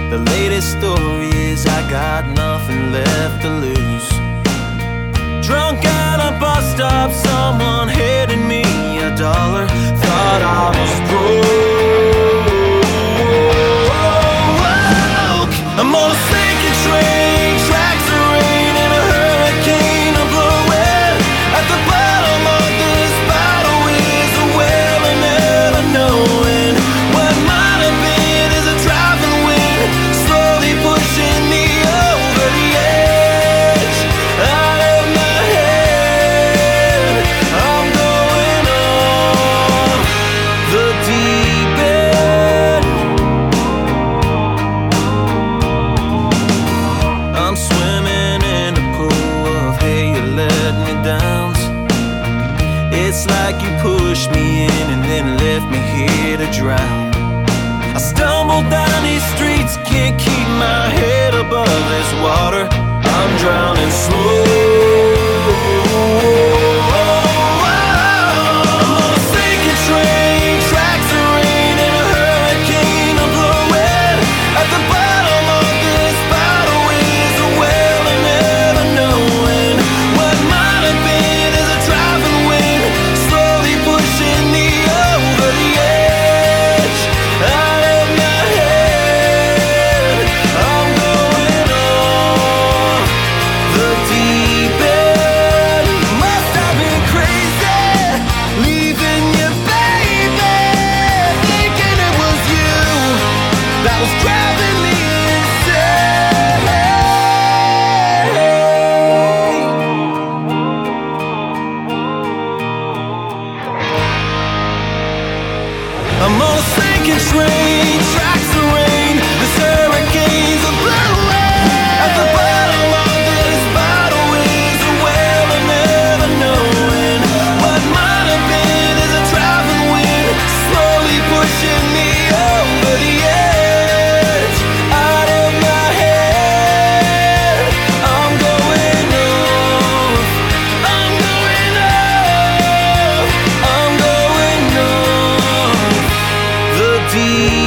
The latest story is I got nothing left to lose. Drunk at a bus stop, someone handed me $1. Thought I was broke. I'm on a sinking train, tracks of rain and a hurricane are blowing. At the bottom of this bottle is a well of never knowing. What might have been is a driving wind, slowly pushing me over the edge. Out of my head, I'm going off the deep end. I'm swimming in a pool of hey, you let me down. It's like you pushed me in and then left me here to drown. I stumble down these streets, can't keep my head above this water. I'm drowning slow. I'm on a sinking train, tracks of rain and a hurricane are blowing. At the bottom of this bottle is a well of never knowing. What might have been is a driving wind, slowly pushing me over the edge. Out of my head, I'm going off the deep end. Must have been crazy, leaving you, baby, thinking it was you that was driving me insane. I'm on a sinking train, tracks of rain, this hurricanes are blowing. At the bottom of this bottle is a well of never knowing. What might have been is a driving wind, slowly pushing me over the edge. Out of my head, I'm going off. I'm going off. I'm going off the deep